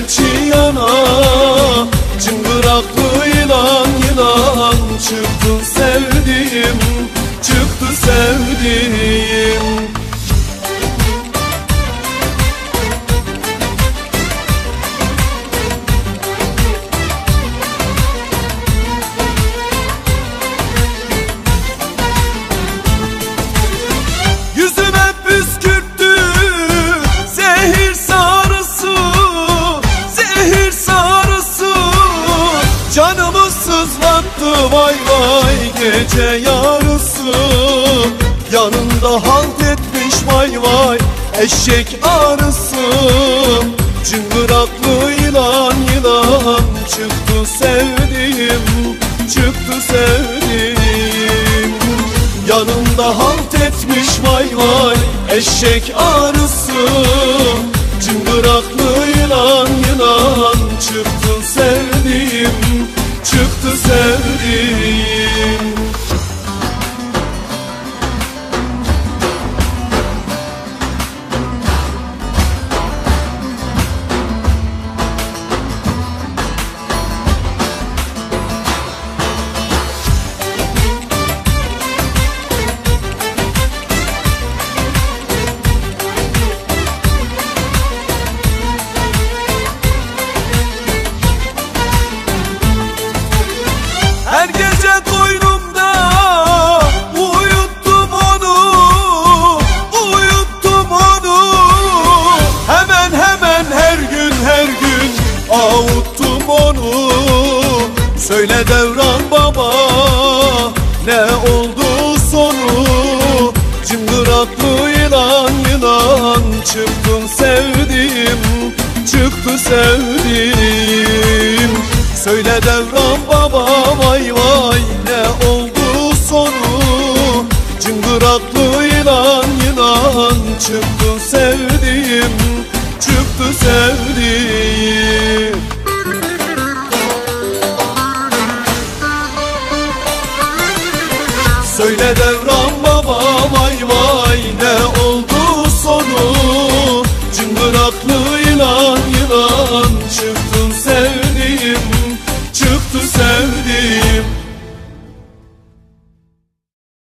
içi yana. Çıngıraklı yılan yılan çıktı sevdiğim, çıktı sevdiğim. Yüzüme püskürttü zehir sarısı, zehir sarısı. Canımı sızlattı vay vay gece yarısı. Yanında halt etmiş vay vay eşek arısı. Çıngıraklı yılan yılan çıktı sevdiğim, çıktı sevdiğim. Yanında halt etmiş vay vay eşek arısı. Çıngıraklı yılan yılan çıktı sevdiğim, çıktı sevdiğim. Her gece koynumda uyuttum onu, uyuttum onu. Hemen hemen her gün her gün avuttum onu. Söyle Devran baba ne oldu sonu? Çıngıraklı yılan yılan çıktın sevdiğim, çıktı sevdiğim. Söyle Devran baba vay vay ne oldu sonu? Çıngıraklı yılan yılan çıktı sevdiğim, çıktı sevdiğim. Söyle Devran